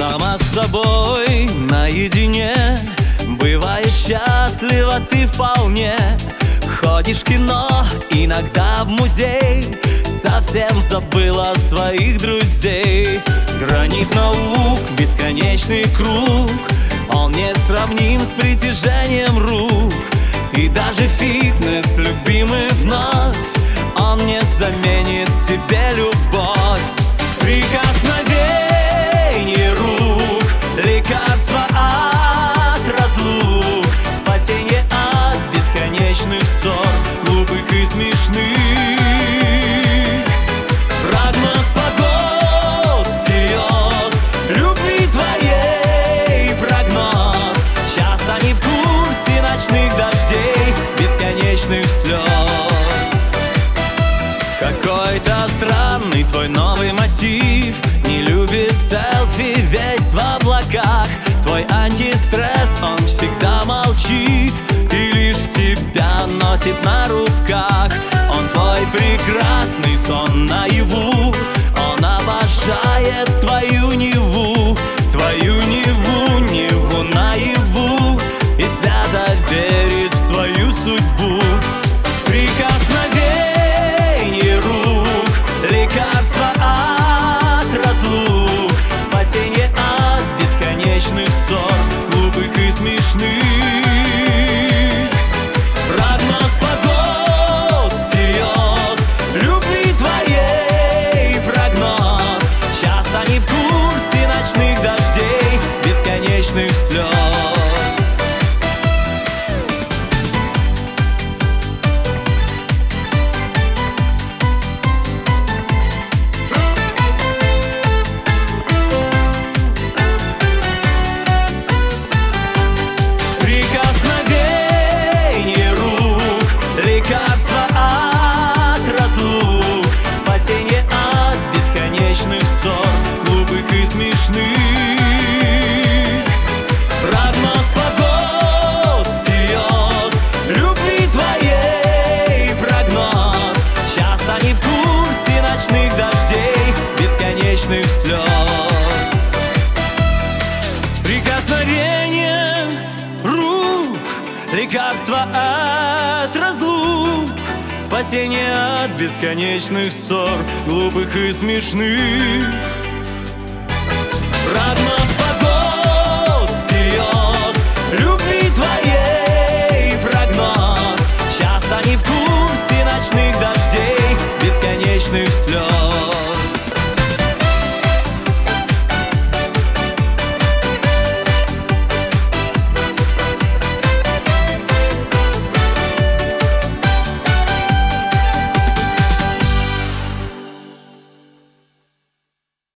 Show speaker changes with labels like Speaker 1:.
Speaker 1: Сама с собой наедине, бываешь счастлива ты вполне. Ходишь в кино, иногда в музей, совсем забыла своих друзей. Гранит наук, бесконечный круг, он не сравним с притяжением рук. И даже фитнес, любимый вновь, он не заменит тебе любовь. Прикосновение рук, лекарство от разлук, спасение от бесконечных ссор, глупых и смешных. Прогноз погод всерьез, любви твоей прогноз. Часто не в курсе ночных дождей, бесконечных слез. Какой-то странный твой новый мотив, не любит селфи, весь в облаках. Твой антистресс, он всегда молчит и лишь тебя носит на руках. Он твой прекрасный сон наяву, он обожает твою Неву, твою Неву, Неву наяву, и свято верит в свою судьбу. Прикосновение рук, лекарство от разлук, спасение от бесконечных ссор, глупых и смешных. Прогноз погод всерьез, любви твоей прогноз. Часто не в курсе ночных дождей, бесконечных слез. Прикосновение рук, лекарство от разлук, спасение от бесконечных ссор, глупых и смешных. Прогноз погод всерьез, любви твоей прогноз. Часто не в курсе ночных дождей, бесконечных слез. Прикосновение рук, лекарство от разлук, спасение от бесконечных ссор, глупых и смешных. Прогноз погод всерьез, любви твоей прогноз. Часто не в курсе ночных дождей, бесконечных слез.